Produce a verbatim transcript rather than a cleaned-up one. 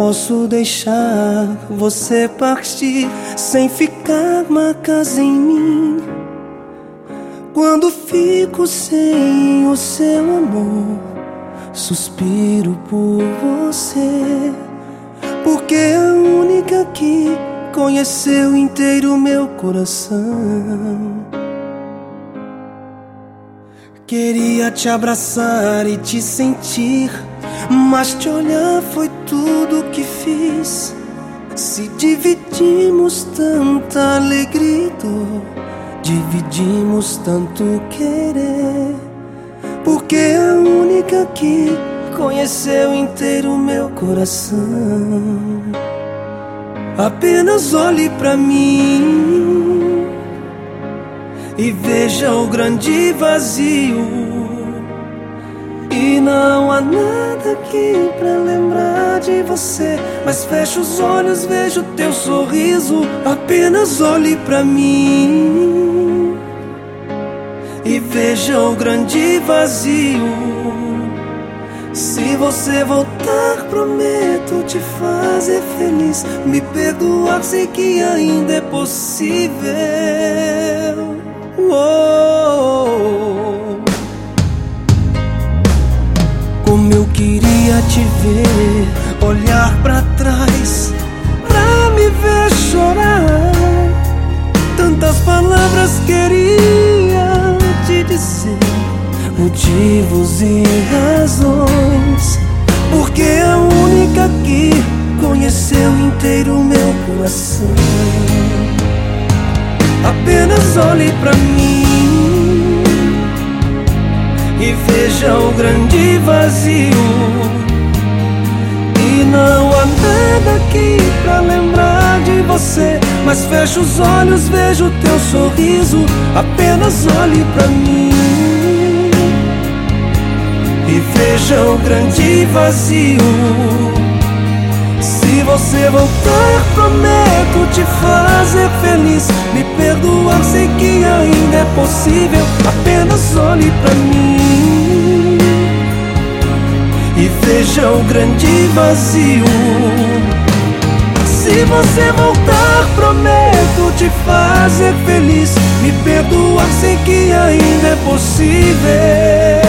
posso deixar você partir sem ficar marcas em mim. Quando fico sem o seu amor, suspiro por você, porque é a única que conheceu inteiro meu coração. Queria te abraçar e te sentir, mas te olhar foi tudo que fiz. Se dividimos tanta alegria e dor, dividimos tanto querer, porque é a única que conheceu inteiro meu coração. Apenas olhe pra mim e veja o grande vazio, e não há nada aqui pra lembrar de você. Mas feche os olhos, veja o teu sorriso. Apenas olhe pra mim e veja o grande vazio. Se você voltar, prometo te fazer feliz. Me perdoar, sei que ainda é possível. Oh, como eu queria te ver, olhar pra trás, pra me ver chorar. Tantas palavras queria te dizer, motivos e razões, porque é a única que conheceu inteiro meu coração. Apenas olhe pra mim e veja o grande vazio, e não há nada aqui pra lembrar de você. Mas feche os olhos, veja o teu sorriso. Apenas olhe pra mim e veja o grande vazio. Se você voltar, prometo te fazer feliz. Me perdoar, sei que ainda é possível. Apenas olhe pra mim e veja o grande vazio. Se você voltar, prometo te fazer feliz. Me perdoar, sei que ainda é possível.